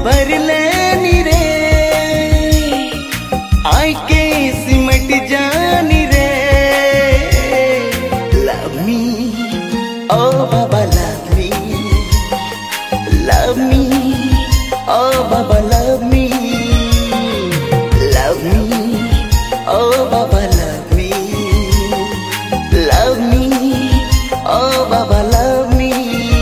भर लेनी रे, आई के सिमट जानी रे। लव मी ओ बाबा लव मी, लव मी ओ बाबा लव मी, लव मी ओ बाबा लव मी, लव मी ओ बाबा लव मी।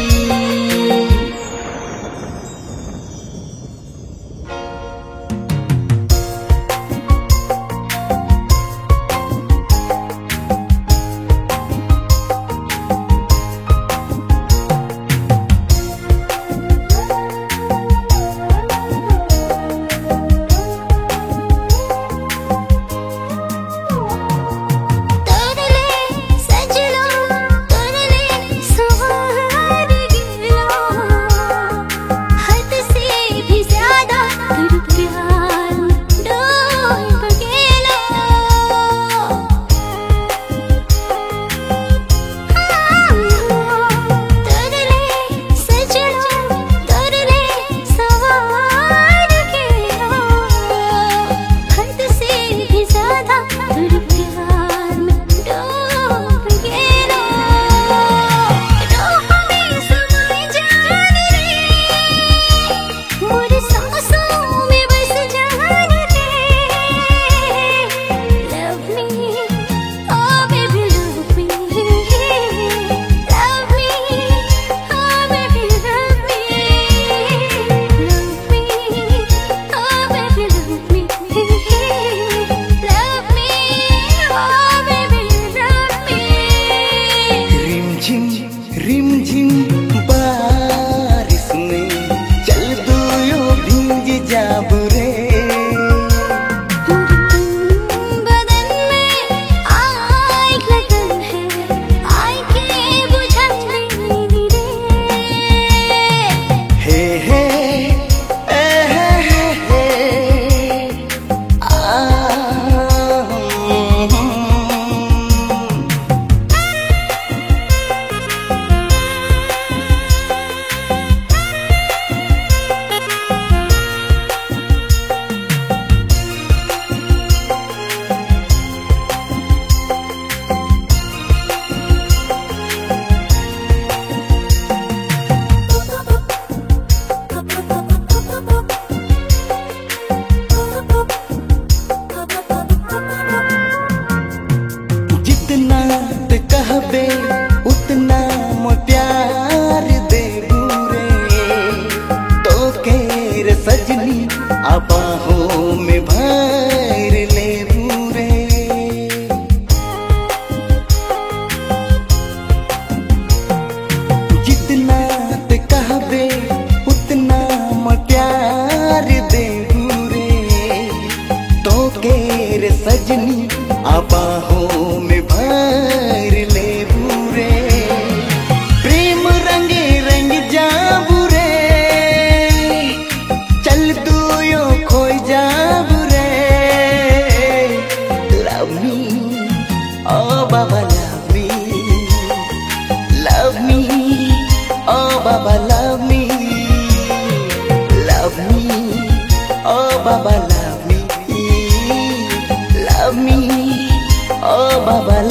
रिमझिम बारिश में चल दो यो भींग जाबू रे, बदन में आग लगन है, आग के बुझा नहीं रे। हे हे हे कहबे उतना मो प्यार देबू रे, तो केर सजनी आबाहों में भर लेबू रे। जितना ते कहबे उतना मो प्यार देबू रे, तो केर सजनी आबाहों में भर लेबू रे। प्रेम रंगे रंग जाबू रे, चल तू यो खोई जाबू रे। लव मी ओ बाबा लव मी, लव मी ओ बाबा लव मी, लव मी ओ बाबा लव मी, लव मी ओ बाबा